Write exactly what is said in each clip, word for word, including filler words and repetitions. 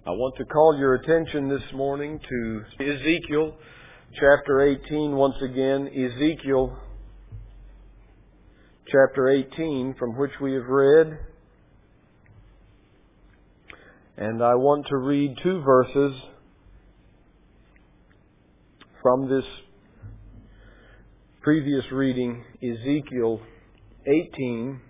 I want to call your attention this morning to Ezekiel chapter eighteen once again. Ezekiel chapter eighteen, from which we have read. And I want to read two verses from this previous reading, Ezekiel eighteen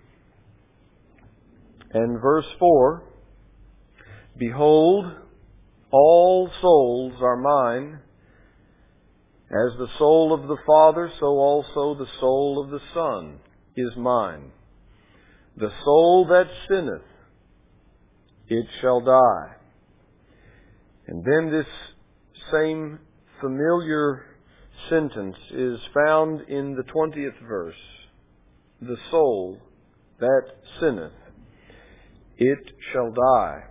and verse four. Behold, all souls are mine. As the soul of the Father, so also the soul of the Son is mine. The soul that sinneth, it shall die. And then this same familiar sentence is found in the twentieth verse. The soul that sinneth, it shall die.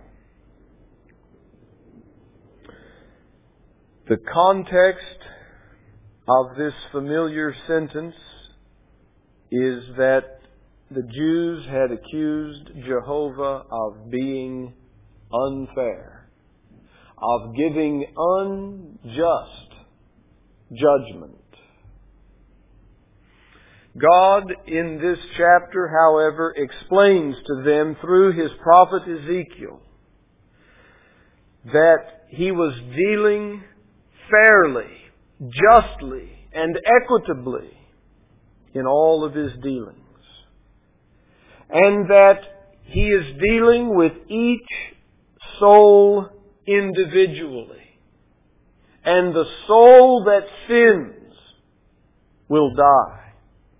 The context of this familiar sentence is that the Jews had accused Jehovah of being unfair, of giving unjust judgment. God, in this chapter, however, explains to them through His prophet Ezekiel that He was dealing fairly, justly, and equitably in all of His dealings. And that He is dealing with each soul individually. And the soul that sins will die.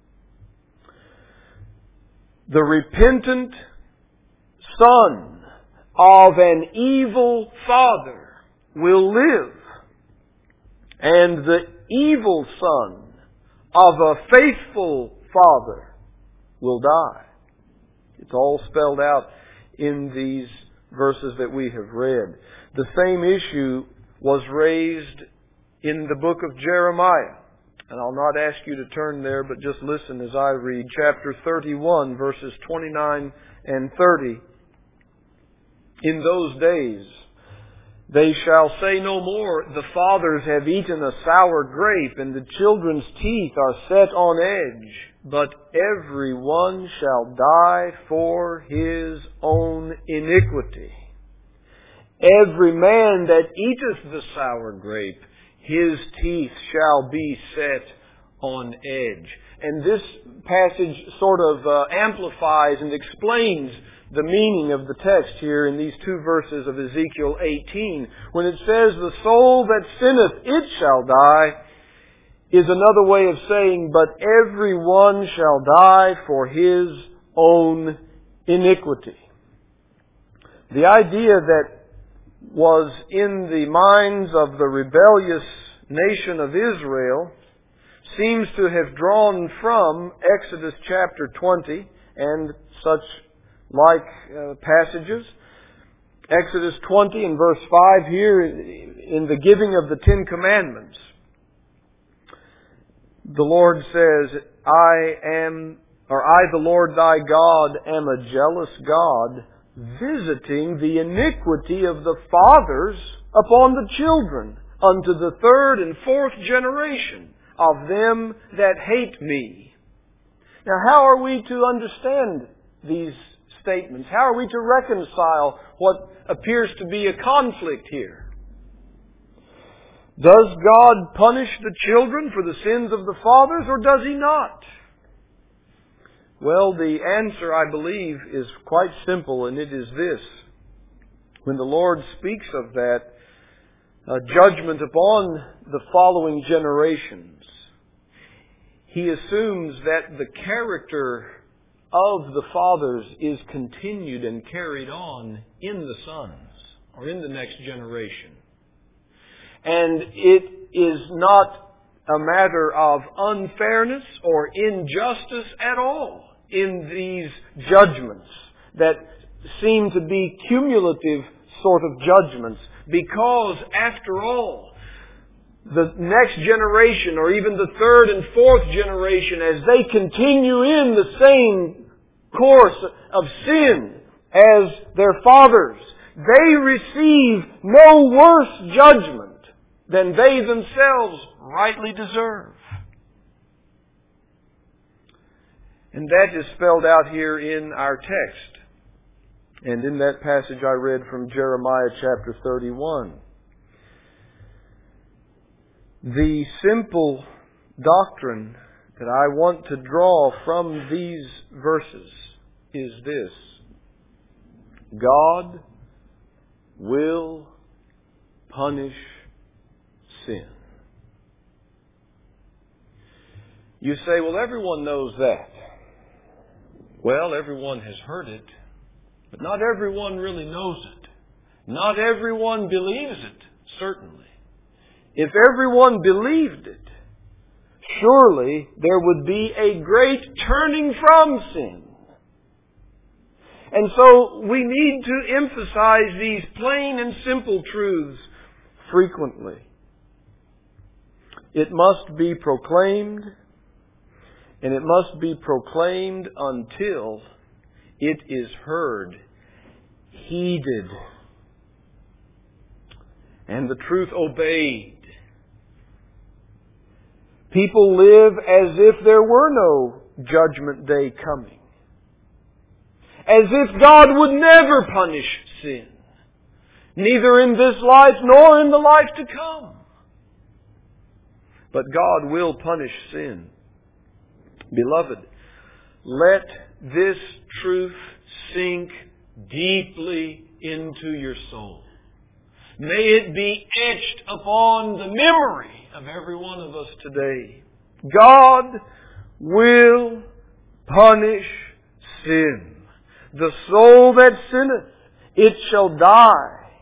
The repentant son of an evil father will live. And the evil son of a faithful father will die. It's all spelled out in these verses that we have read. The same issue was raised in the book of Jeremiah. And I'll not ask you to turn there, but just listen as I read chapter thirty-one, verses twenty-nine and thirty. In those days, they shall say no more, the fathers have eaten a sour grape, and the children's teeth are set on edge. But every one shall die for his own iniquity. Every man that eateth the sour grape, his teeth shall be set on edge. And this passage sort of uh, amplifies and explains the meaning of the text here in these two verses of Ezekiel eighteen. When it says, the soul that sinneth, it shall die, is another way of saying, but every one shall die for his own iniquity. The idea that was in the minds of the rebellious nation of Israel seems to have drawn from Exodus chapter twenty and such like uh, passages. Exodus twenty and verse five here, in the giving of the Ten Commandments, the Lord says, I am, or I the Lord thy God am a jealous God, visiting the iniquity of the fathers upon the children, unto the third and fourth generation of them that hate me. Now, how are we to understand these statements? How are we to reconcile what appears to be a conflict here? Does God punish the children for the sins of the fathers, or does He not? Well, the answer, I believe, is quite simple, and it is this. When the Lord speaks of that uh, judgment upon the following generations, He assumes that the character of the fathers is continued and carried on in the sons, or in the next generation. And it is not a matter of unfairness or injustice at all in these judgments that seem to be cumulative sort of judgments, because after all, the next generation, or even the third and fourth generation, as they continue in the same course of sin as their fathers, they receive no worse judgment than they themselves rightly deserve. And that is spelled out here in our text. And in that passage I read from Jeremiah chapter thirty-one. The simple doctrine that I want to draw from these verses is this: God will punish sin. You say, well, everyone knows that. Well, everyone has heard it, but not everyone really knows it. Not everyone believes it, certainly. If everyone believed it, surely there would be a great turning from sin. And so we need to emphasize these plain and simple truths frequently. It must be proclaimed, and it must be proclaimed until it is heard, heeded, and the truth obeyed. People live as if there were no judgment day coming. As if God would never punish sin. Neither in this life nor in the life to come. But God will punish sin. Beloved, let this truth sink deeply into your soul. May it be etched upon the memory of every one of us today. God will punish sin. The soul that sinneth, it shall die.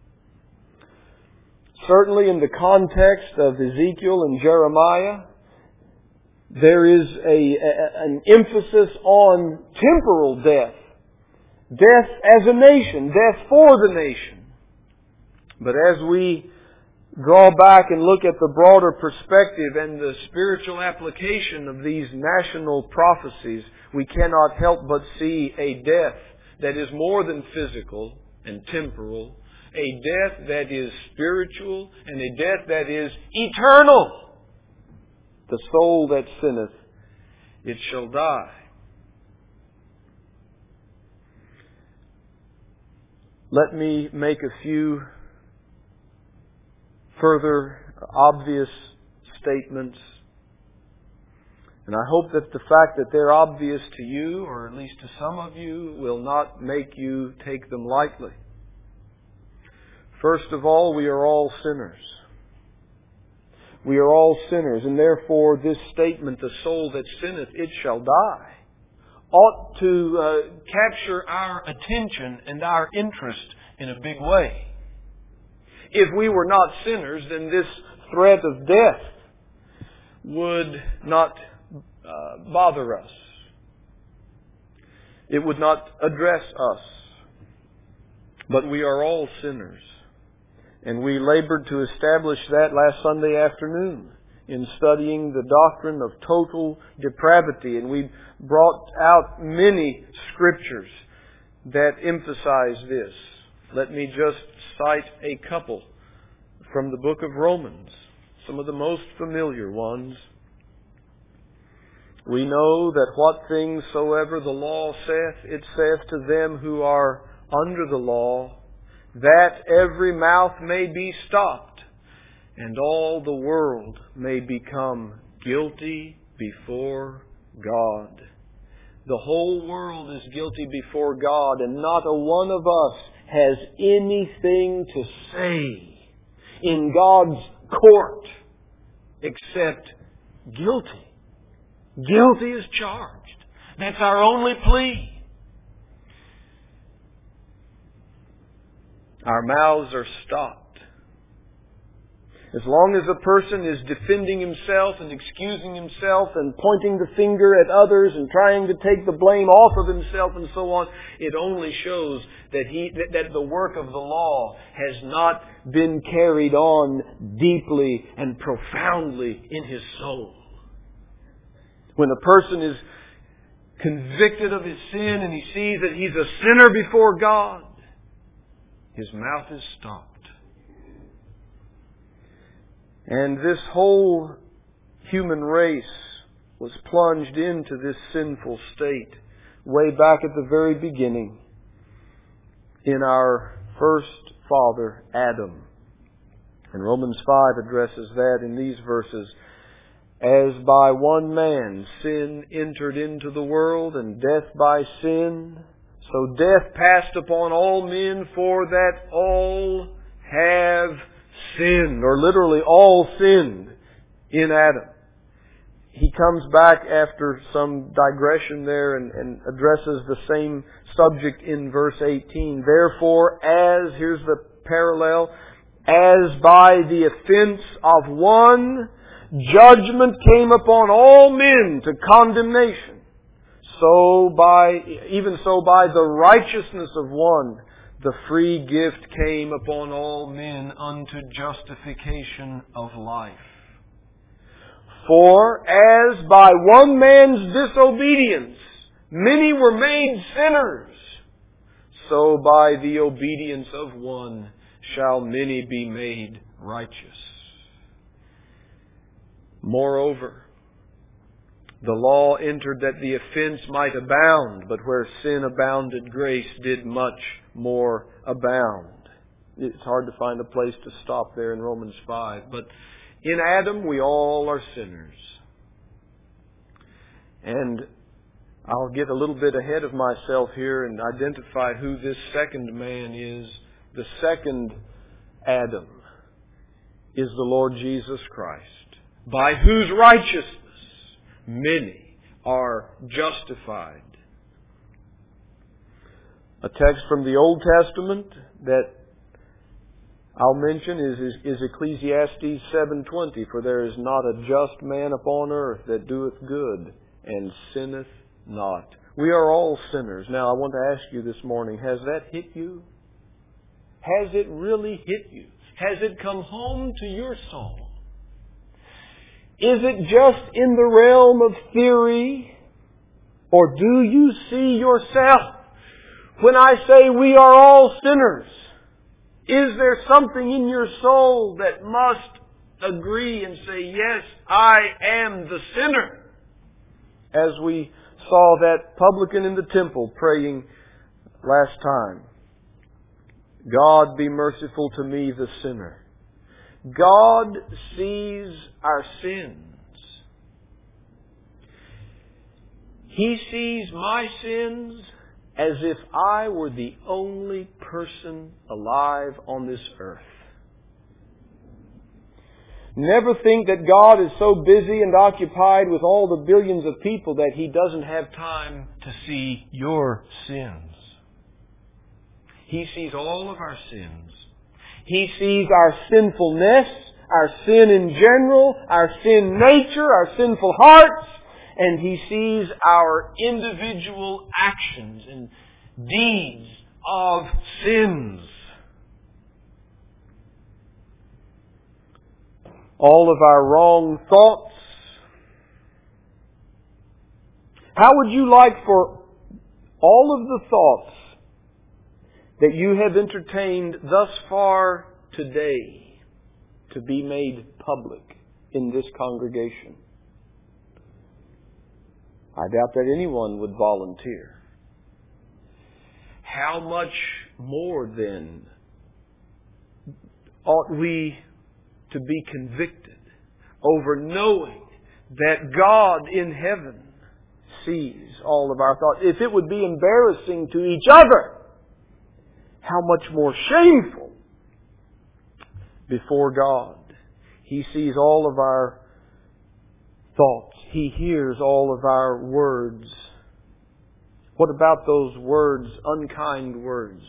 Certainly in the context of Ezekiel and Jeremiah, there is a, a, an emphasis on temporal death. Death as a nation, death for the nation. But as we draw back and look at the broader perspective and the spiritual application of these national prophecies, we cannot help but see a death that is more than physical and temporal, a death that is spiritual, and a death that is eternal. The soul that sinneth, it shall die. Let me make a few further obvious statements. And I hope that the fact that they're obvious to you, or at least to some of you, will not make you take them lightly. First of all, we are all sinners. We are all sinners, and therefore this statement, the soul that sinneth, it shall die, ought to uh, capture our attention and our interest in a big way. If we were not sinners, then this threat of death would not uh, bother us. It would not address us. But we are all sinners. And we labored to establish that last Sunday afternoon in studying the doctrine of total depravity. And we brought out many scriptures that emphasize this. Let me just cite a couple from the book of Romans, some of the most familiar ones. We know that what things soever the law saith, it saith to them who are under the law, that every mouth may be stopped, and all the world may become guilty before God. The whole world is guilty before God, and not a one of us has anything to say in God's court except guilty. Guilty is charged. That's our only plea. Our mouths are stopped. As long as a person is defending himself and excusing himself and pointing the finger at others and trying to take the blame off of himself and so on, it only shows that he that, that the work of the law has not been carried on deeply and profoundly in his soul. When a person is convicted of his sin and he sees that he's a sinner before God, His mouth is stopped. And this whole human race was plunged into this sinful state way back at the very beginning in our first father, Adam. And Romans five addresses that in these verses. As by one man sin entered into the world, and death by sin, so death passed upon all men, for that all have sinned, or literally all sinned in Adam. He comes back after some digression there and, and addresses the same subject in verse eighteen. Therefore, as, here's the parallel, as by the offense of one, judgment came upon all men to condemnation, so by, even so by the righteousness of one, the free gift came upon all men unto justification of life. For as by one man's disobedience many were made sinners, so by the obedience of one shall many be made righteous. Moreover, the law entered that the offense might abound, but where sin abounded, grace did much more abound. It's hard to find a place to stop there in Romans five, but in Adam we all are sinners. And I'll get a little bit ahead of myself here and identify who this second man is. The second Adam is the Lord Jesus Christ, by whose righteousness many are justified. A text from the Old Testament that I'll mention is, is, is Ecclesiastes seven twenty. For there is not a just man upon earth that doeth good and sinneth not. We are all sinners. Now I want to ask you this morning, has that hit you? Has it really hit you? Has it come home to your soul? Is it just in the realm of theory? Or do you see yourself? When I say we are all sinners, is there something in your soul that must agree and say, yes, I am the sinner? As we saw that publican in the temple praying last time, God be merciful to me, the sinner. God sees our sins. He sees my sins as if I were the only person alive on this earth. Never think that God is so busy and occupied with all the billions of people that He doesn't have time to see your sins. He sees all of our sins. He sees our sinfulness, our sin in general, our sin nature, our sinful hearts, and He sees our individual actions and deeds of sins. All of our wrong thoughts. How would you like for all of the thoughts that you have entertained thus far today to be made public in this congregation? I doubt that anyone would volunteer. How much more then ought we to be convicted over knowing that God in heaven sees all of our thoughts? If it would be embarrassing to each other, how much more shameful before God. He sees all of our thoughts. He hears all of our words. What about those words, unkind words,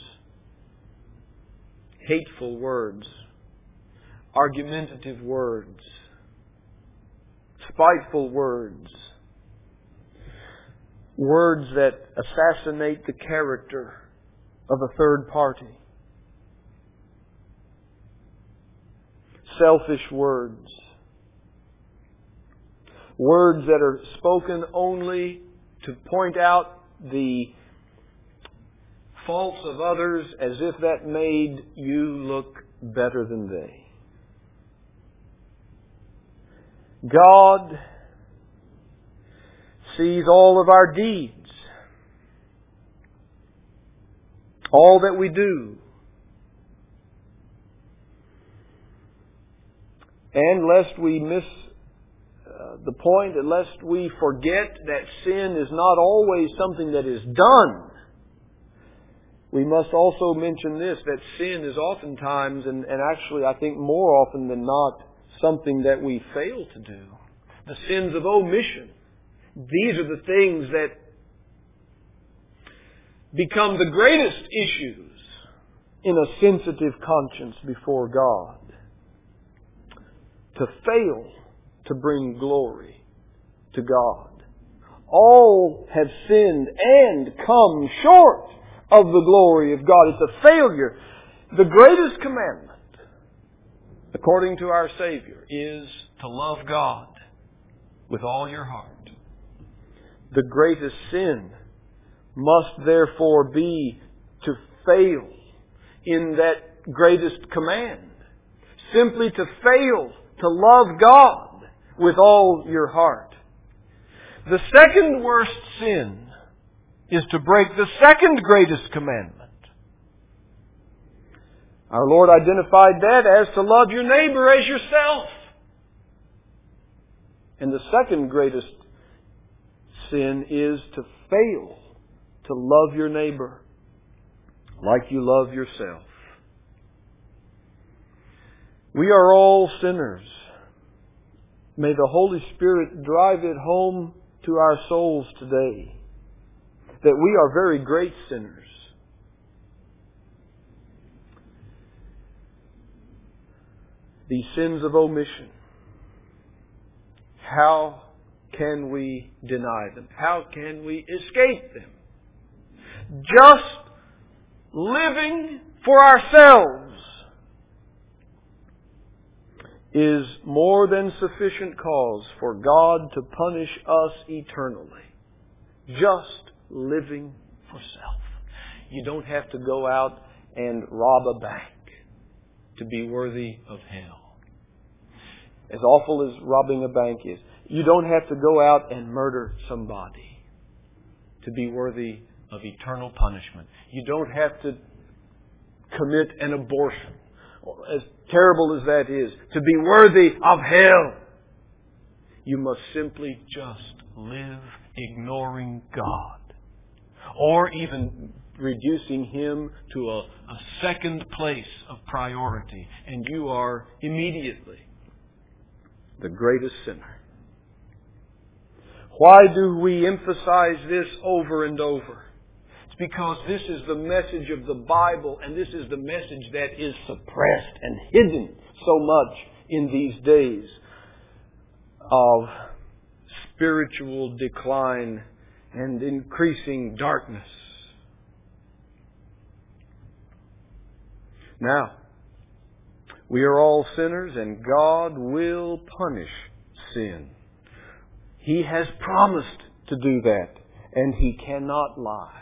hateful words, argumentative words, spiteful words, words that assassinate the character of a third party, selfish words, words that are spoken only to point out the faults of others as if that made you look better than they. God sees all of our deeds, all that we do. And lest we miss uh, the point, and lest we forget that sin is not always something that is done, we must also mention this, that sin is oftentimes, and, and actually I think more often than not, something that we fail to do. The sins of omission. These are the things that become the greatest issues in a sensitive conscience before God. To fail to bring glory to God. All have sinned and come short of the glory of God. It's a failure. The greatest commandment, according to our Savior, is to love God with all your heart. The greatest sin must therefore be to fail in that greatest command. Simply to fail to love God with all your heart. The second worst sin is to break the second greatest commandment. Our Lord identified that as to love your neighbor as yourself. And the second greatest sin is to fail to love your neighbor like you love yourself. We are all sinners. May the Holy Spirit drive it home to our souls today that we are very great sinners. These sins of omission. How can we deny them? How can we escape them? Just living for ourselves is more than sufficient cause for God to punish us eternally. Just living for self. You don't have to go out and rob a bank to be worthy of hell. As awful as robbing a bank is, you don't have to go out and murder somebody to be worthy of eternal punishment. You don't have to commit an abortion, as terrible as that is, to be worthy of hell. You must simply just live ignoring God, or even reducing Him to a, a second place of priority, and you are immediately the greatest sinner. Why do we emphasize this over and over? It's because this is the message of the Bible, and this is the message that is suppressed and hidden so much in these days of spiritual decline and increasing darkness. Now, we are all sinners, and God will punish sin. He has promised to do that, and He cannot lie.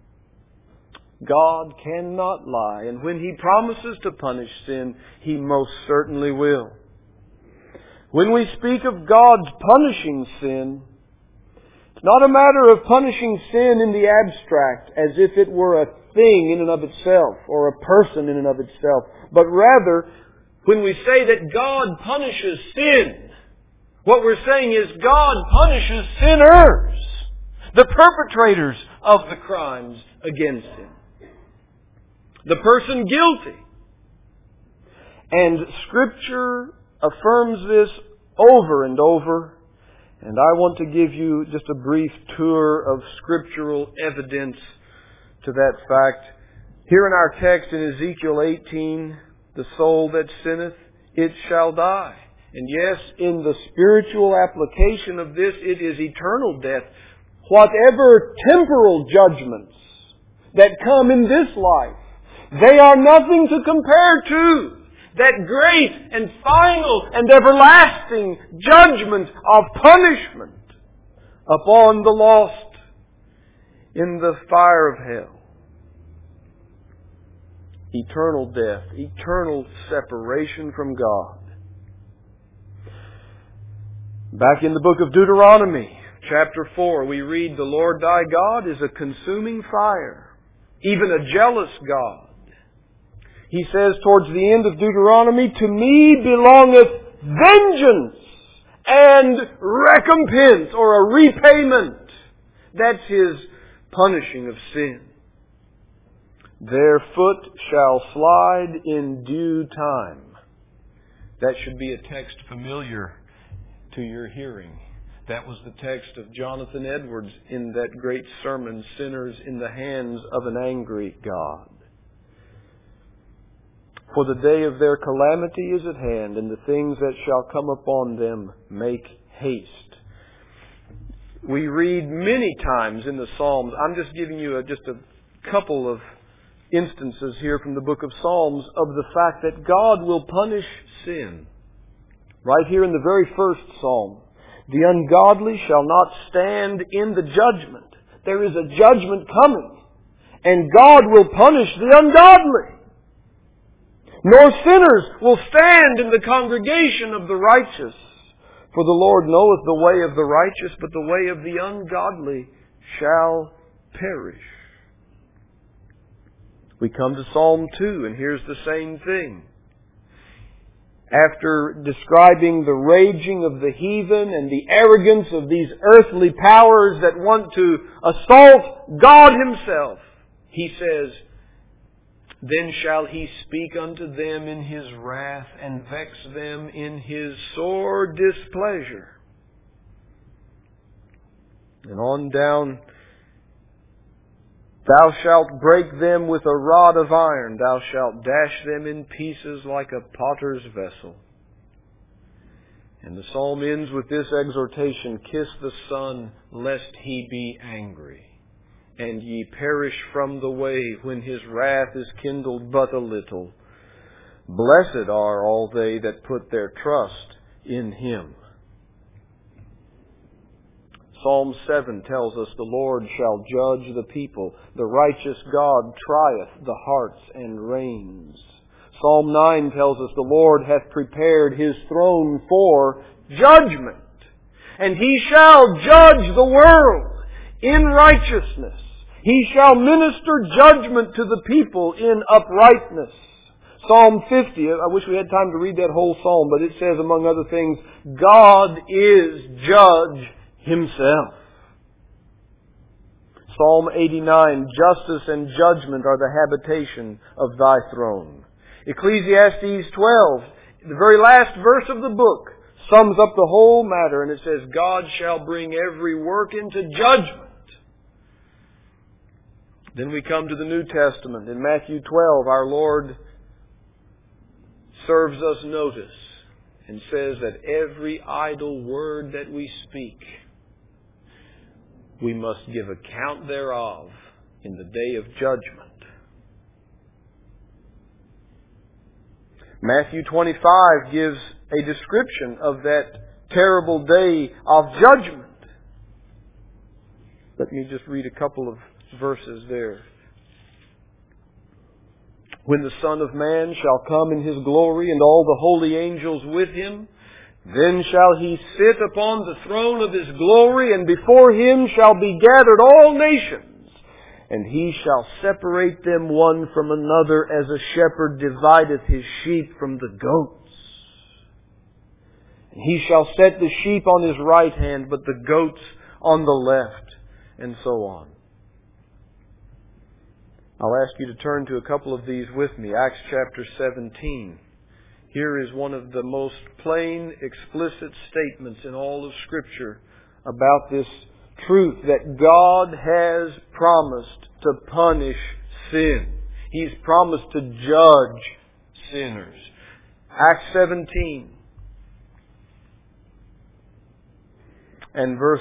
God cannot lie, and when He promises to punish sin, He most certainly will. When we speak of God punishing sin, it's not a matter of punishing sin in the abstract, as if it were a thing in and of itself, or a person in and of itself, but rather, when we say that God punishes sin, what we're saying is God punishes sinners, the perpetrators of the crimes against Him, the person guilty. And Scripture affirms this over and over, and I want to give you just a brief tour of scriptural evidence to that fact. Here in our text in Ezekiel eighteen, the soul that sinneth, it shall die. And yes, in the spiritual application of this, it is eternal death. Whatever temporal judgments that come in this life, they are nothing to compare to that great and final and everlasting judgment of punishment upon the lost in the fire of hell. eternal death, eternal separation from God. Back in the book of Deuteronomy, chapter four, we read, "The Lord thy God is a consuming fire, even a jealous God." He says towards the end of Deuteronomy, "To me belongeth vengeance and recompense," or a repayment. That's His punishing of sin. "Their foot shall slide in due time." That should be a text familiar to your hearing. That was the text of Jonathan Edwards in that great sermon, "Sinners in the Hands of an Angry God." "For the day of their calamity is at hand, and the things that shall come upon them make haste." We read many times in the Psalms, I'm just giving you a, just a couple of instances here from the book of Psalms, of the fact that God will punish sin. Right here in the very first Psalm, "The ungodly shall not stand in the judgment." There is a judgment coming, and God will punish the ungodly. "Nor sinners will stand in the congregation of the righteous. For the Lord knoweth the way of the righteous, but the way of the ungodly shall perish." We come to Psalm two, and here's the same thing. After describing the raging of the heathen and the arrogance of these earthly powers that want to assault God Himself, He says, "Then shall He speak unto them in His wrath, and vex them in His sore displeasure." And on down, "Thou shalt break them with a rod of iron, thou shalt dash them in pieces like a potter's vessel." And the psalm ends with this exhortation, "Kiss the Son, lest He be angry, and ye perish from the way when His wrath is kindled but a little. Blessed are all they that put their trust in Him." Psalm seven tells us, "The Lord shall judge the people. The righteous God trieth the hearts and reins." Psalm nine tells us, "The Lord hath prepared His throne for judgment, and He shall judge the world in righteousness. He shall minister judgment to the people in uprightness." Psalm fifty, I wish we had time to read that whole psalm, but it says, among other things, "God is judge Himself." Psalm eighty-nine, "Justice and judgment are the habitation of Thy throne." Ecclesiastes twelve, the very last verse of the book, sums up the whole matter, and it says, "God shall bring every work into judgment." Then we come to the New Testament. In Matthew twelve, our Lord serves us notice and says that every idle word that we speak, we must give account thereof in the day of judgment. Matthew twenty-five gives a description of that terrible day of judgment. Let me just read a couple of verses there. "When the Son of Man shall come in His glory, and all the holy angels with Him, then shall He sit upon the throne of His glory, and before Him shall be gathered all nations. And He shall separate them one from another, as a shepherd divideth his sheep from the goats. And He shall set the sheep on His right hand, but the goats on the left," and so on. I'll ask you to turn to a couple of these with me. Acts chapter seventeen. Here is one of the most plain, explicit statements in all of Scripture about this truth that God has promised to punish sin. He's promised to judge sinners. Acts seventeen and verse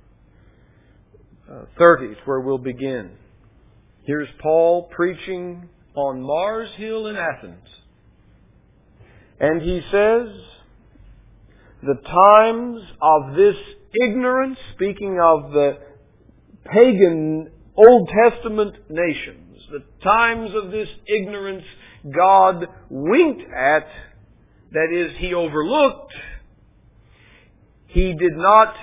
thirty is where we'll begin. Here's Paul preaching on Mars Hill in Athens. And he says, "The times of this ignorance," speaking of the pagan Old Testament nations, the times of this ignorance God winked at, that is, He overlooked. He did not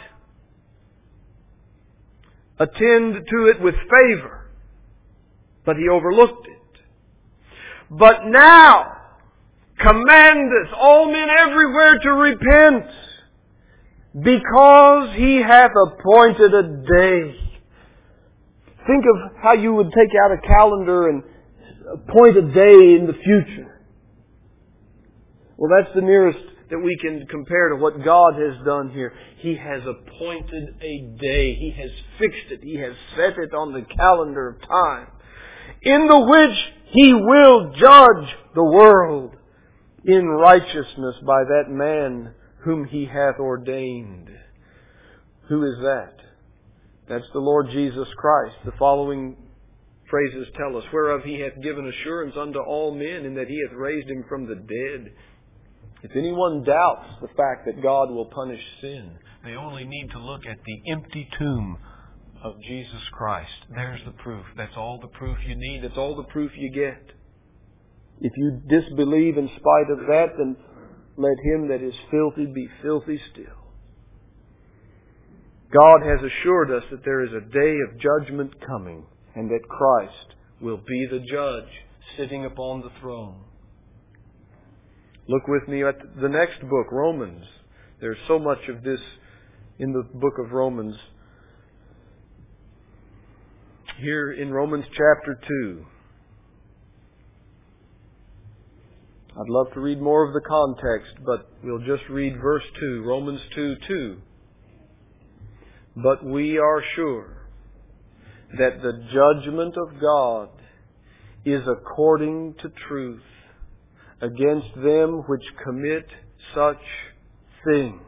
attend to it with favor, but He overlooked it. But now commandeth all men everywhere to repent, because He hath appointed a day. Think of how you would take out a calendar and appoint a day in the future. Well, that's the nearest that we can compare to what God has done here. He has appointed a day. He has fixed it. He has set it on the calendar of time, in the which He will judge the world in righteousness by that man whom He hath ordained. Who is that? That's the Lord Jesus Christ. The following phrases tell us, whereof He hath given assurance unto all men, in that He hath raised Him from the dead. If anyone doubts the fact that God will punish sin, they only need to look at the empty tomb of Jesus Christ. There's the proof. That's all the proof you need. That's all the proof you get. If you disbelieve in spite of that, then let him that is filthy be filthy still. God has assured us that there is a day of judgment coming, and that Christ will be the judge sitting upon the throne. Look with me at the next book, Romans. There's so much of this in the book of Romans. Here in Romans chapter two. I'd love to read more of the context, but we'll just read verse two. Romans two two. But we are sure that the judgment of God is according to truth against them which commit such things.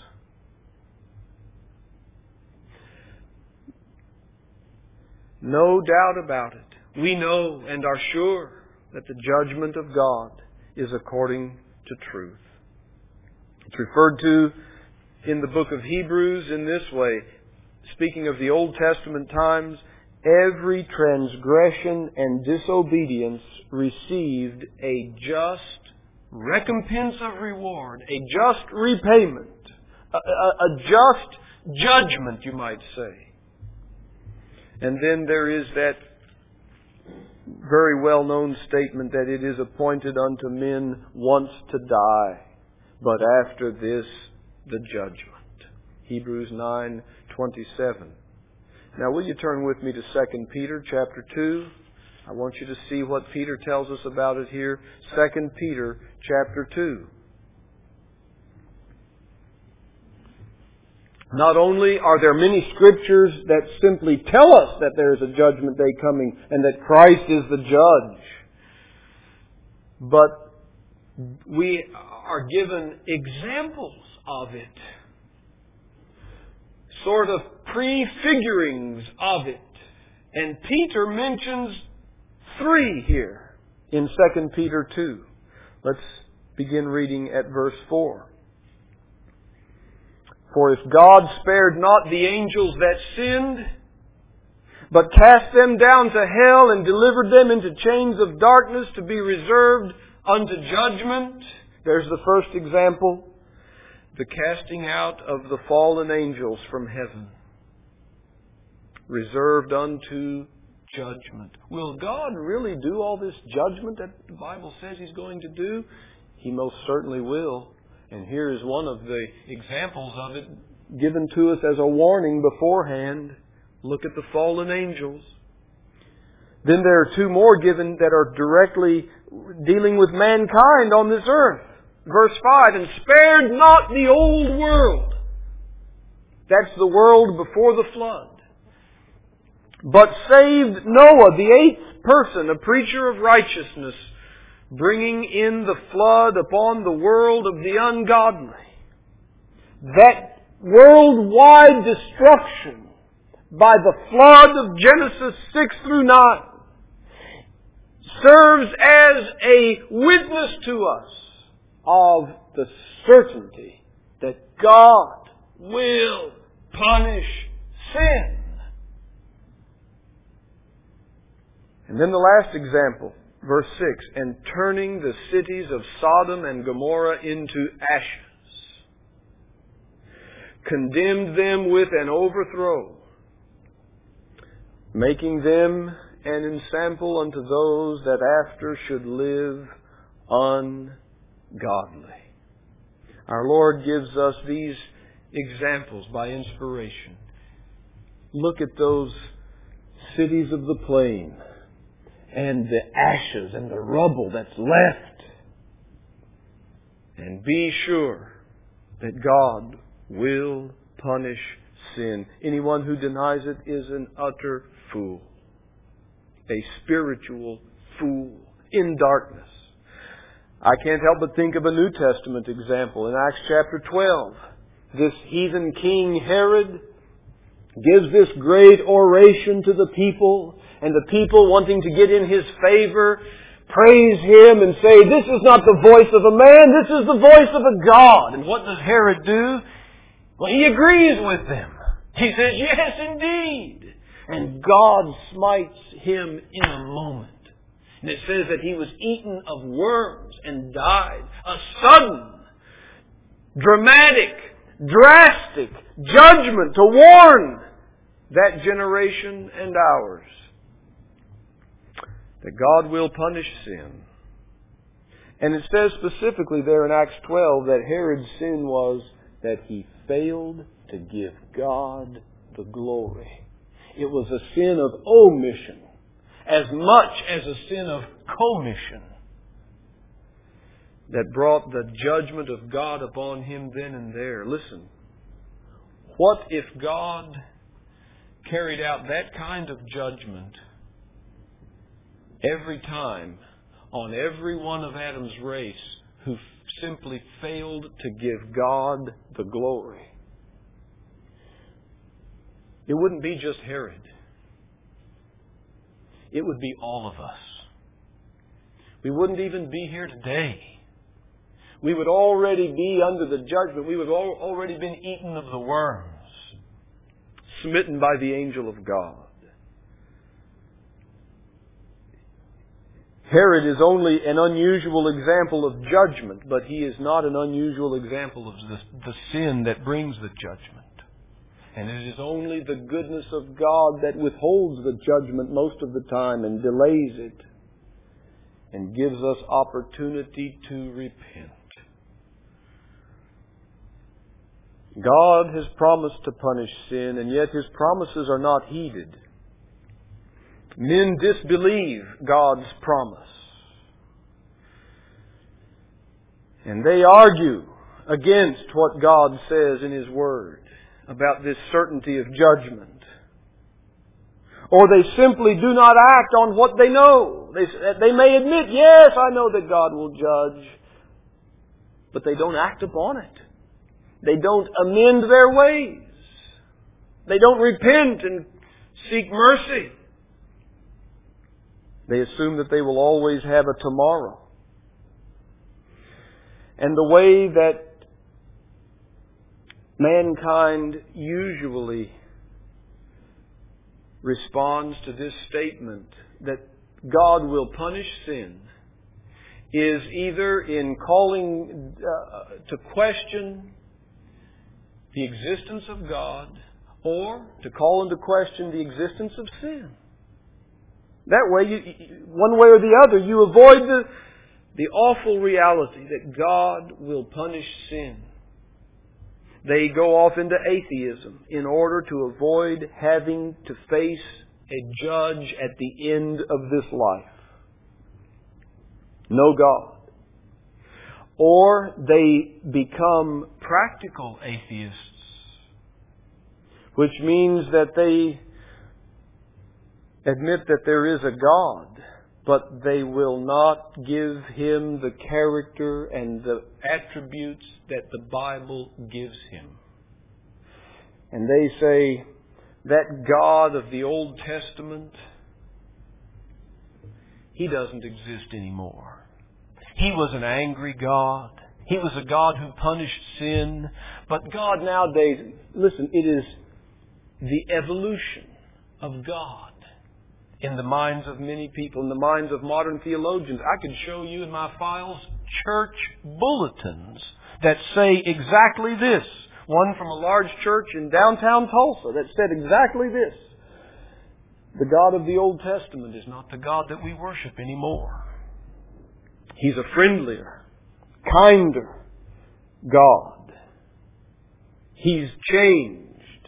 No doubt about it. We know and are sure that the judgment of God is according to truth. It's referred to in the book of Hebrews in this way. Speaking of the Old Testament times, every transgression and disobedience received a just recompense of reward, a just repayment, a, a, a just judgment, you might say. And then there is that very well-known statement that it is appointed unto men once to die, but after this the judgment. Hebrews nine twenty-seven. Now will you turn with me to Second Peter chapter two? I want you to see what Peter tells us about it here. Second Peter chapter two. Not only are there many scriptures that simply tell us that there is a judgment day coming and that Christ is the judge, but we are given examples of it. Sort of prefigurings of it. And Peter mentions three here in Second Peter two. Let's begin reading at verse four. For if God spared not the angels that sinned, but cast them down to hell and delivered them into chains of darkness to be reserved unto judgment. There's the first example. The casting out of the fallen angels from heaven. Reserved unto judgment. Will God really do all this judgment that the Bible says He's going to do? He most certainly will. And here is one of the examples of it given to us as a warning beforehand. Look at the fallen angels. Then there are two more given that are directly dealing with mankind on this earth. Verse five, and spared not the old world. That's the world before the flood. But saved Noah, the eighth person, a preacher of righteousness, bringing in the flood upon the world of the ungodly. That worldwide destruction by the flood of Genesis six through nine serves as a witness to us of the certainty that God will punish sin. And then the last example, verse six, and turning the cities of Sodom and Gomorrah into ashes, condemned them with an overthrow, making them an ensample unto those that after should live ungodly. Our Lord gives us these examples by inspiration. Look at those cities of the plain and the ashes and the rubble that's left. And be sure that God will punish sin. Anyone who denies it is an utter fool. A spiritual fool in darkness. I can't help but think of a New Testament example. In Acts chapter twelve, this heathen king Herod gives this great oration to the people, and the people, wanting to get in his favor, praise him and say, this is not the voice of a man, this is the voice of a God. And what does Herod do? Well, he agrees with them. He says, yes, indeed. And God smites him in a moment. And it says that he was eaten of worms and died. A sudden, dramatic, drastic judgment to warn that generation and ours that God will punish sin. And it says specifically there in Acts twelve that Herod's sin was that he failed to give God the glory. It was a sin of omission as much as a sin of commission that brought the judgment of God upon him then and there. Listen, what if God carried out that kind of judgment every time on every one of Adam's race who simply failed to give God the glory? It wouldn't be just Herod. It would be all of us. We wouldn't even be here today. We would already be under the judgment. We would have already been eaten of the worms, smitten by the angel of God. Herod is only an unusual example of judgment, but he is not an unusual example of the, the sin that brings the judgment. And it is only the goodness of God that withholds the judgment most of the time and delays it and gives us opportunity to repent. God has promised to punish sin, and yet His promises are not heeded. Men disbelieve God's promise. And they argue against what God says in His Word about this certainty of judgment. Or they simply do not act on what they know. They, they may admit, yes, I know that God will judge, but they don't act upon it. They don't amend their ways. They don't repent and seek mercy. They assume that they will always have a tomorrow. And the way that mankind usually responds to this statement that God will punish sin is either in calling uh, to question the existence of God or to call into question the existence of sin. That way, you, one way or the other, you avoid the, the awful reality that God will punish sin. They go off into atheism in order to avoid having to face a judge at the end of this life. No God. Or they become practical atheists, which means that they admit that there is a God, but they will not give Him the character and the attributes that the Bible gives Him. And they say, that God of the Old Testament, He doesn't exist anymore. He was an angry God. He was a God who punished sin. But God nowadays, listen, it is the evolution of God. in the minds of many people, in the minds of modern theologians. I could show you in my files church bulletins that say exactly this. One from a large church in downtown Tulsa that said exactly this. The God of the Old Testament is not the God that we worship anymore. He's a friendlier, kinder God. He's changed.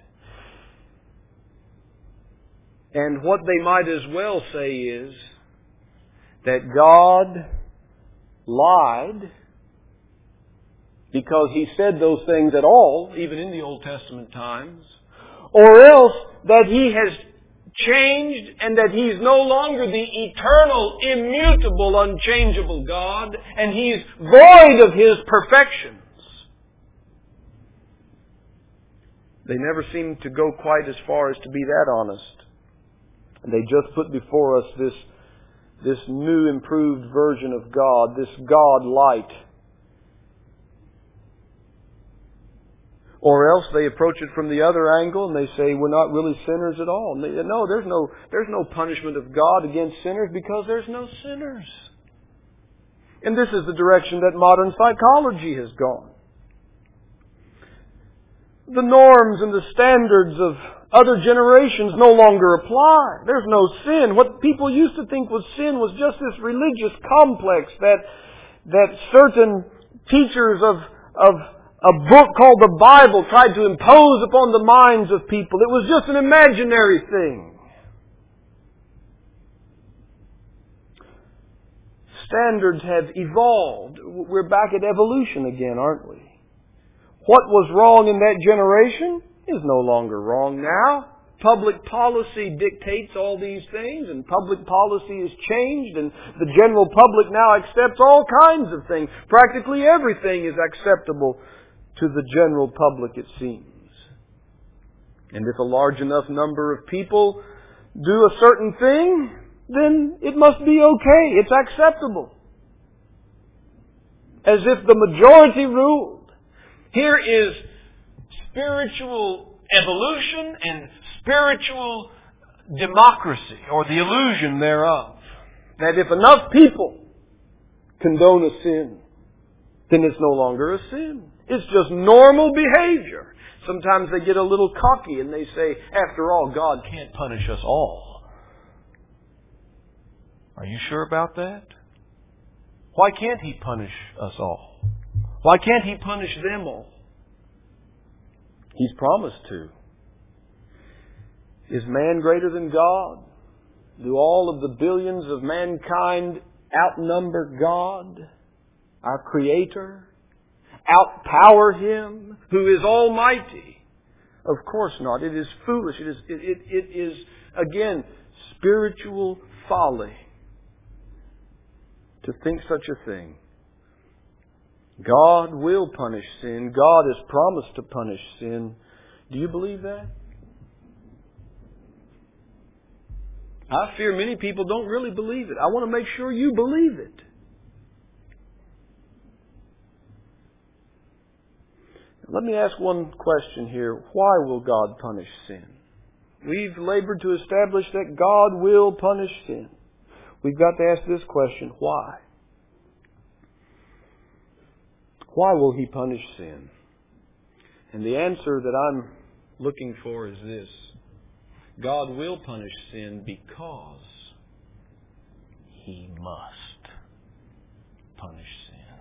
And what they might as well say is that God lied because He said those things at all, even in the Old Testament times, or else that He has changed and that He's no longer the eternal, immutable, unchangeable God, and He's void of His perfections. They never seem to go quite as far as to be that honest. They just put before us this, this new improved version of God, this God light. Or else they approach it from the other angle and they say we're not really sinners at all. And they, no, there's no, there's no punishment of God against sinners because there's no sinners. And this is the direction that modern psychology has gone. The norms and the standards of other generations no longer apply. There's no sin. What people used to think was sin was just this religious complex that that certain teachers of of a book called the Bible tried to impose upon the minds of people. It was just an imaginary thing. Standards have evolved. We're back at evolution again, aren't we? What was wrong in that generation is no longer wrong now. Public policy dictates all these things, and public policy is changed, and the general public now accepts all kinds of things. Practically everything is acceptable to the general public, it seems. And if a large enough number of people do a certain thing, then it must be okay. It's acceptable. As if the majority ruled. Here is spiritual evolution and spiritual democracy, or the illusion thereof. That if enough people condone a sin, then it's no longer a sin. It's just normal behavior. Sometimes they get a little cocky and they say, after all, God can't punish us all. Are you sure about that? Why can't He punish us all? Why can't He punish them all? He's promised to. Is man greater than God? Do all of the billions of mankind outnumber God, our Creator? Outpower Him, who is almighty? Of course not. It is foolish. It is, it, it, it is again, spiritual folly to think such a thing. God will punish sin. God has promised to punish sin. Do you believe that? I fear many people don't really believe it. I want to make sure you believe it. Let me ask one question here. Why will God punish sin? We've labored to establish that God will punish sin. We've got to ask this question. Why? Why will He punish sin? And the answer that I'm looking for is this. God will punish sin because He must punish sin.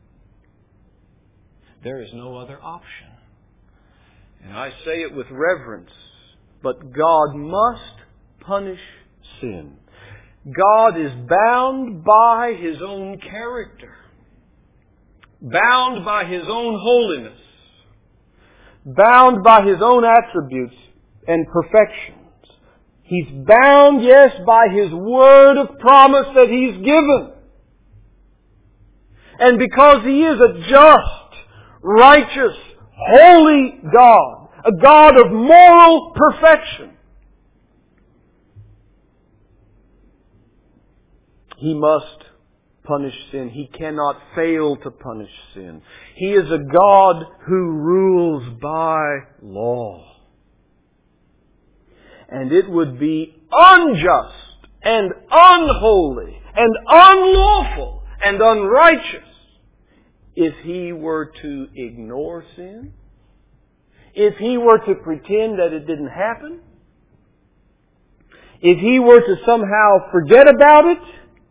There is no other option. And I say it with reverence, but God must punish sin. God is bound by His own character. Bound by His own holiness. Bound by His own attributes and perfections. He's bound, yes, by His word of promise that He's given. And because He is a just, righteous, holy God, a God of moral perfection, He must punish sin. He cannot fail to punish sin. He is a God who rules by law. And it would be unjust and unholy and unlawful and unrighteous if he were to ignore sin, if he were to pretend that it didn't happen, if he were to somehow forget about it.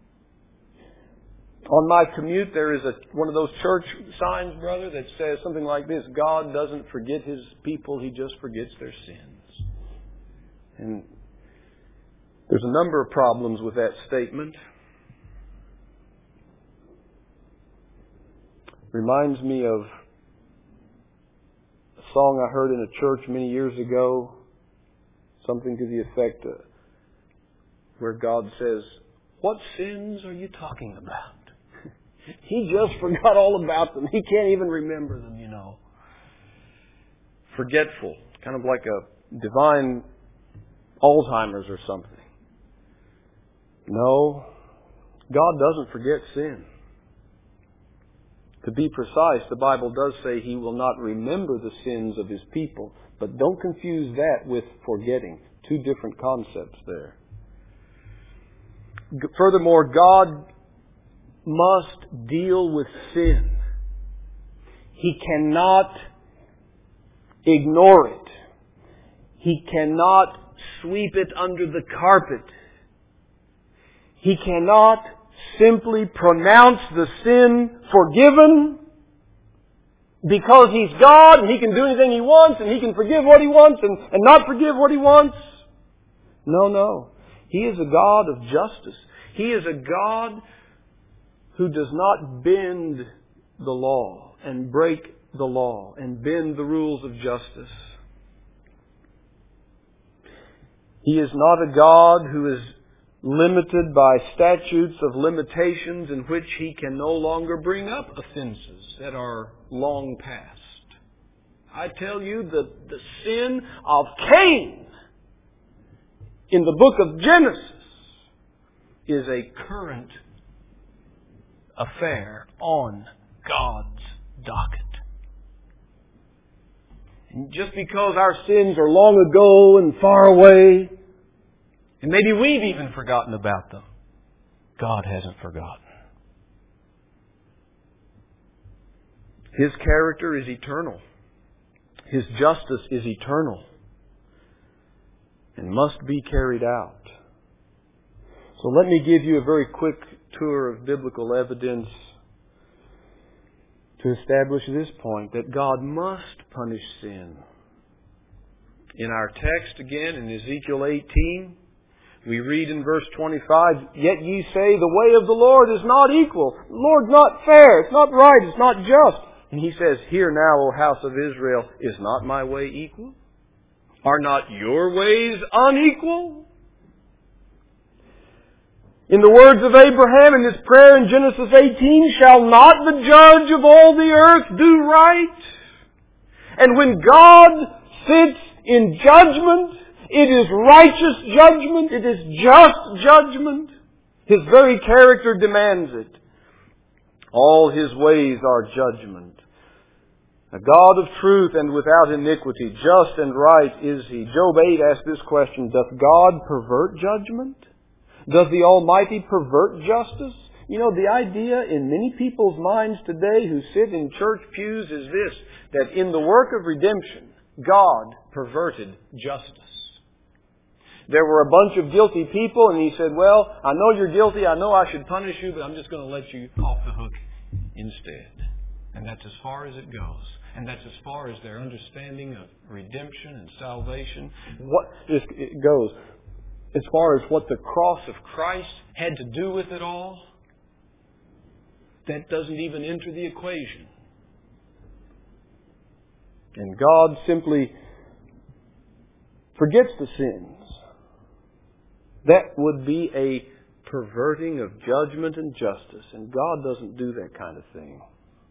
On my commute, there is a one of those church signs, brother, that says something like this: God doesn't forget His people, He just forgets their sins. And there's a number of problems with that statement. Reminds me of a song I heard in a church many years ago, something to the effect of, where God says, "What sins are you talking about? He just forgot all about them. He can't even remember them, you know." Forgetful. Kind of like a divine Alzheimer's or something. No, God doesn't forget sin. To be precise, the Bible does say He will not remember the sins of His people. But don't confuse that with forgetting. Two different concepts there. Furthermore, God must deal with sin. He cannot ignore it. He cannot sweep it under the carpet. He cannot simply pronounce the sin forgiven because He's God and He can do anything He wants and He can forgive what He wants and, and not forgive what He wants. No, no. He is a God of justice. He is a God who does not bend the law and break the law and bend the rules of justice. He is not a God who is limited by statutes of limitations in which He can no longer bring up offenses that are long past. I tell you that the sin of Cain in the book of Genesis is a current affair on God's docket. And just because our sins are long ago and far away, and maybe we've even forgotten about them, God hasn't forgotten. His character is eternal. His justice is eternal and must be carried out. So let me give you a very quick tour of biblical evidence to establish this point, that God must punish sin. In our text again, in Ezekiel eighteen, we read in verse twenty-five, "Yet ye say, the way of the Lord is not equal. The Lord's not fair. It's not right. It's not just." And He says, "Hear now, O house of Israel, is not my way equal? Are not your ways unequal?" In the words of Abraham in his prayer in Genesis eighteen, "Shall not the judge of all the earth do right?" And when God sits in judgment, it is righteous judgment. It is just judgment. His very character demands it. All His ways are judgment. A God of truth and without iniquity, just and right is He. Job eight asks this question, doth God pervert judgment? Does the Almighty pervert justice? You know, the idea in many people's minds today who sit in church pews is this, that in the work of redemption, God perverted justice. There were a bunch of guilty people, and He said, well, I know you're guilty, I know I should punish you, but I'm just going to let you off the hook instead. And that's as far as it goes. And that's as far as their understanding of redemption and salvation. What it goes. As far as what the cross of Christ had to do with it all, that doesn't even enter the equation. And God simply forgets the sins. That would be a perverting of judgment and justice. And God doesn't do that kind of thing.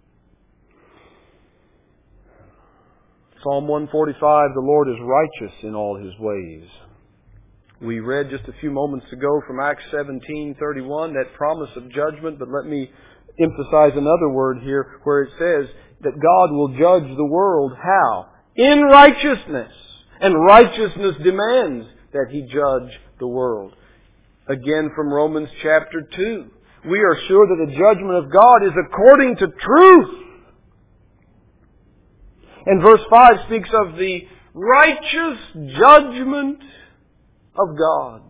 Psalm one forty-five, the Lord is righteous in all His ways. We read just a few moments ago from Acts seventeen thirty-one that promise of judgment, but let me emphasize another word here where it says that God will judge the world. How? In righteousness. And righteousness demands that He judge the world. Again from Romans chapter two. We are sure that the judgment of God is according to truth. And verse five speaks of the righteous judgment of God.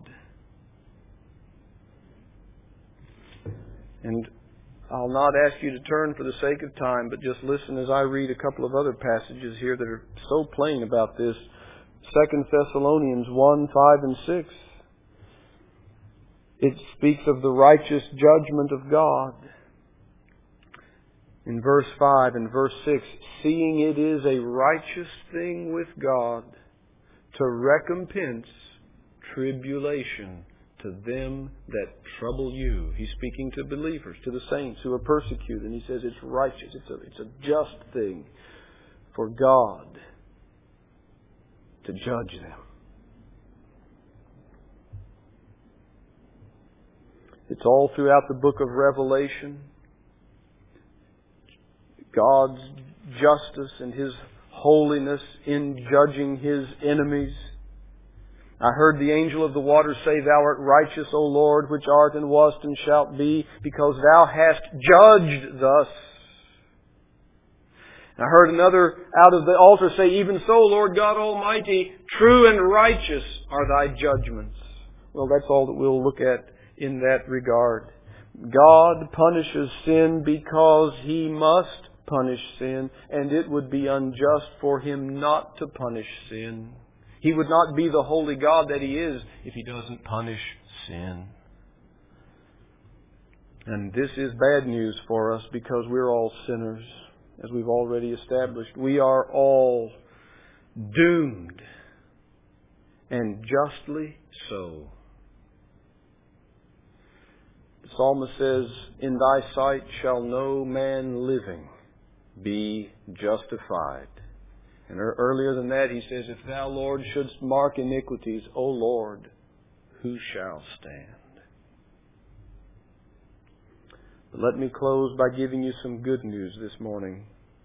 And I'll not ask you to turn for the sake of time, but just listen as I read a couple of other passages here that are so plain about this. Second Thessalonians one, five, and six. It speaks of the righteous judgment of God. In verse five and verse six, seeing it is a righteous thing with God to recompense tribulation to them that trouble you. He's speaking to believers, to the saints who are persecuted. And he says it's righteous. It's a, it's a just thing for God to judge them. It's all throughout the book of Revelation. God's justice and His holiness in judging His enemies. I heard the angel of the waters say, Thou art righteous, O Lord, which art and wast and shalt be, because Thou hast judged thus. I heard another out of the altar say, Even so, Lord God Almighty, true and righteous are Thy judgments. Well, that's all that we'll look at in that regard. God punishes sin because He must punish sin, and it would be unjust for Him not to punish sin. He would not be the holy God that He is if He doesn't punish sin. And this is bad news for us because we're all sinners, as we've already established. We are all doomed, and justly so. The psalmist says, In Thy sight shall no man living be justified. And earlier than that, he says, If Thou, Lord, shouldst mark iniquities, O Lord, who shall stand? But let me close by giving you some good news this morning.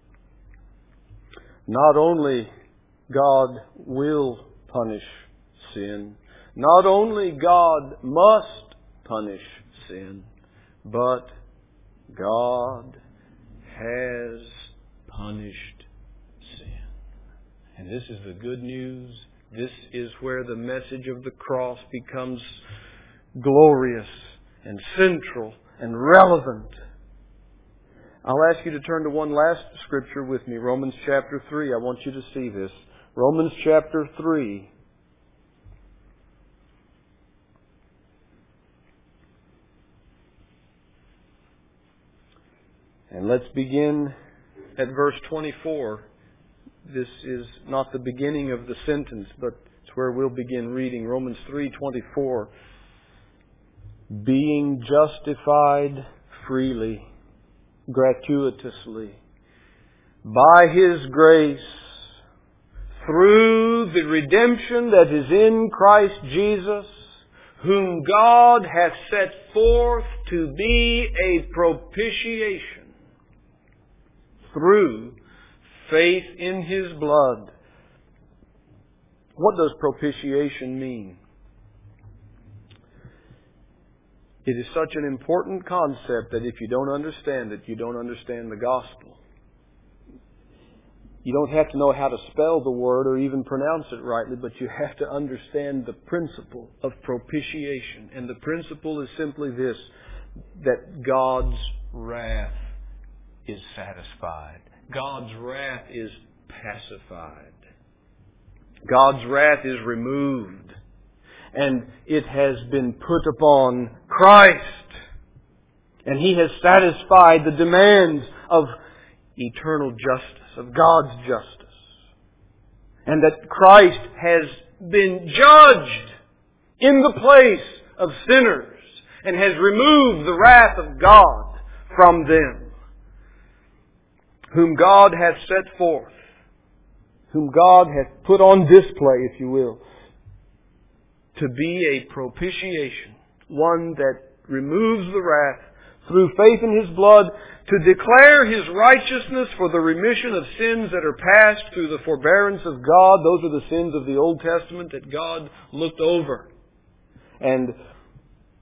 Not only God will punish sin, not only God must punish sin, but God has punished sin. And this is the good news. This is where the message of the cross becomes glorious and central and relevant. I'll ask you to turn to one last scripture with me, Romans chapter three. I want you to see this. Romans chapter three. And let's begin at verse twenty-four. This is not the beginning of the sentence, but it's where we'll begin reading. Romans three twenty-four. Being justified freely, gratuitously, by His grace, through the redemption that is in Christ Jesus, whom God hath set forth to be a propitiation through faith in His blood. What does propitiation mean? It is such an important concept that if you don't understand it, you don't understand the gospel. You don't have to know how to spell the word or even pronounce it rightly, but you have to understand the principle of propitiation. And the principle is simply this, that God's wrath is satisfied. God's wrath is pacified. God's wrath is removed. And it has been put upon Christ. And He has satisfied the demands of eternal justice, of God's justice. And that Christ has been judged in the place of sinners and has removed the wrath of God from them, whom God hath set forth, whom God hath put on display, if you will, to be a propitiation, one that removes the wrath through faith in His blood, to declare His righteousness for the remission of sins that are past through the forbearance of God. Those are the sins of the Old Testament that God looked over. And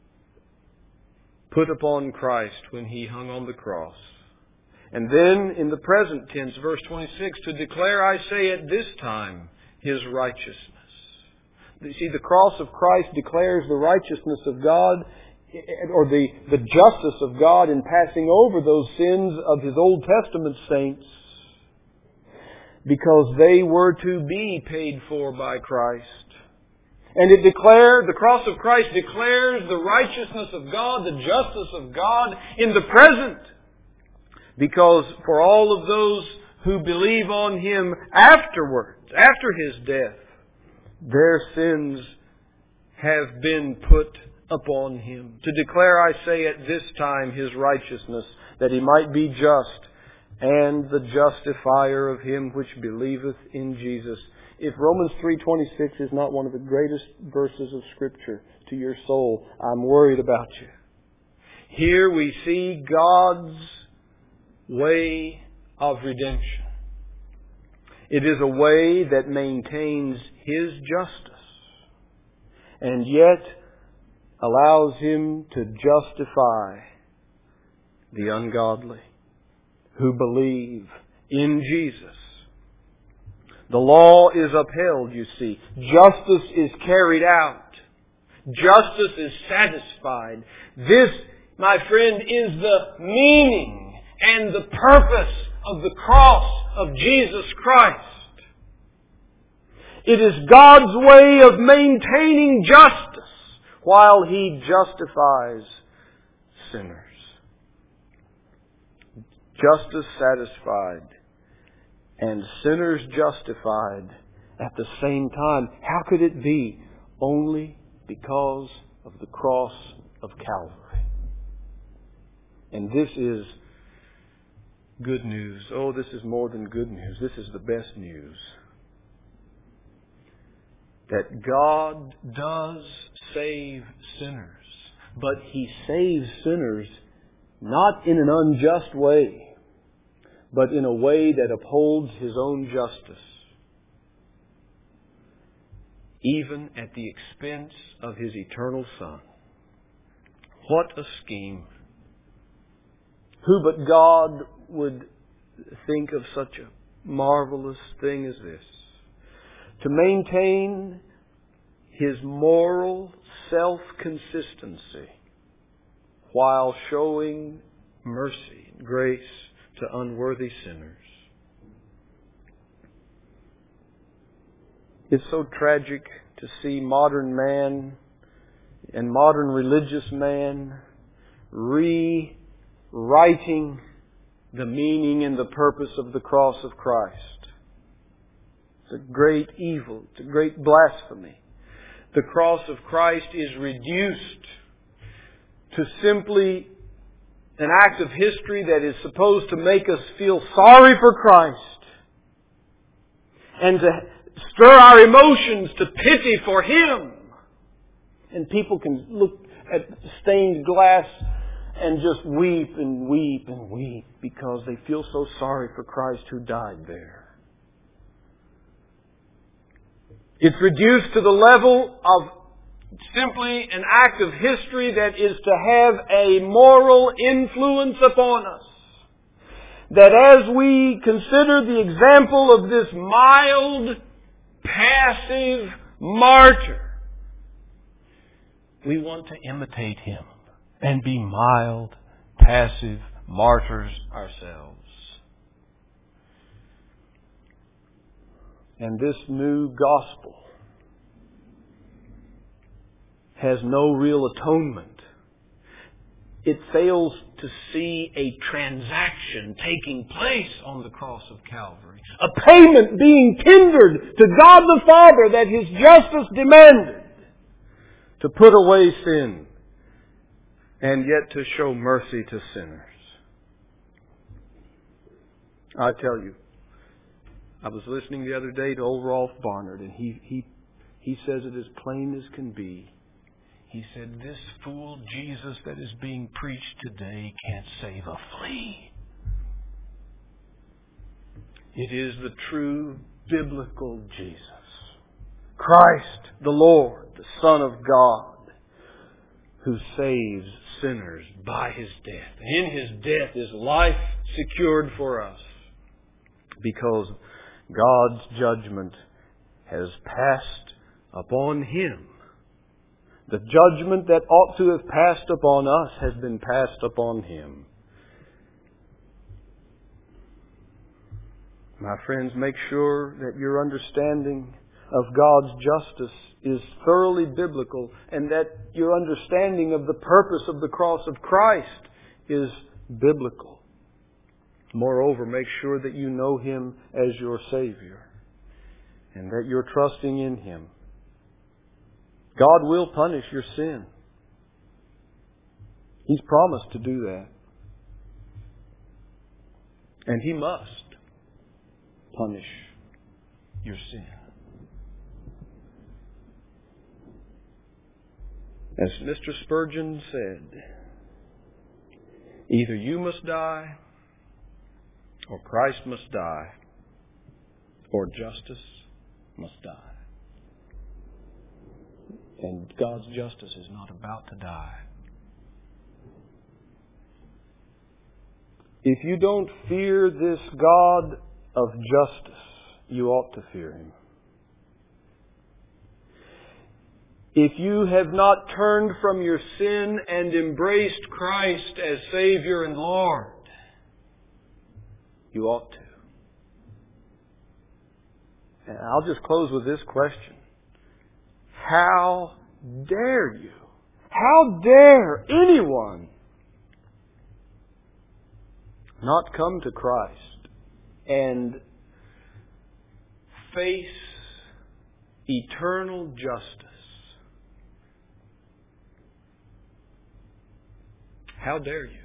put upon Christ when He hung on the cross. And then in the present tense, verse twenty-six, to declare, I say, at this time, His righteousness. You see, the cross of Christ declares the righteousness of God, or the, the justice of God in passing over those sins of His Old Testament saints, because they were to be paid for by Christ. And it declares, the cross of Christ declares the righteousness of God, the justice of God in the present. Because for all of those who believe on Him afterwards, after His death, their sins have been put upon Him. To declare, I say, at this time His righteousness, that He might be just and the justifier of him which believeth in Jesus. If Romans three twenty-six is not one of the greatest verses of Scripture to your soul, I'm worried about you. Here we see God's way of redemption. It is a way that maintains His justice and yet allows Him to justify the ungodly who believe in Jesus. The law is upheld, you see. Justice is carried out. Justice is satisfied. This, my friend, is the meaning and the purpose of the cross of Jesus Christ. It is God's way of maintaining justice while He justifies sinners. Justice satisfied and sinners justified at the same time. How could it be? Only because of the cross of Calvary. And this is good news. Oh, this is more than good news. This is the best news. That God does save sinners. But He saves sinners not in an unjust way, but in a way that upholds His own justice, even at the expense of His eternal Son. What a scheme! Who but God would think of such a marvelous thing as this? To maintain His moral self-consistency while showing mercy and grace to unworthy sinners. It's so tragic to see modern man and modern religious man rewriting the meaning and the purpose of the cross of Christ. It's a great evil. It's a great blasphemy. The cross of Christ is reduced to simply an act of history that is supposed to make us feel sorry for Christ and to stir our emotions to pity for Him. And people can look at stained glass and just weep and weep and weep because they feel so sorry for Christ who died there. It's reduced to the level of simply an act of history that is to have a moral influence upon us. That as we consider the example of this mild, passive martyr, we want to imitate him and be mild, passive martyrs ourselves. And this new gospel has no real atonement. It fails to see a transaction taking place on the cross of Calvary. A payment being tendered to God the Father that His justice demanded to put away sin and yet to show mercy to sinners. I tell you, I was listening the other day to old Rolf Barnard, and he, he, he says it as plain as can be. He said, this fool Jesus that is being preached today can't save a flea. It is the true biblical Jesus, Christ the Lord, the Son of God, who saves sinners by His death. In His death is life secured for us, because God's judgment has passed upon Him. The judgment that ought to have passed upon us has been passed upon Him. My friends, make sure that your understanding of God's justice is thoroughly biblical, and that your understanding of the purpose of the cross of Christ is biblical. Moreover, make sure that you know Him as your Savior, and that you're trusting in Him. God will punish your sin. He's promised to do that. And He must punish your sin. As Mister Spurgeon said, either you must die, or Christ must die, or justice must die. And God's justice is not about to die. If you don't fear this God of justice, you ought to fear Him. If you have not turned from your sin and embraced Christ as Savior and Lord, you ought to. And I'll just close with this question. How dare you? How dare anyone not come to Christ and face eternal justice? How dare you?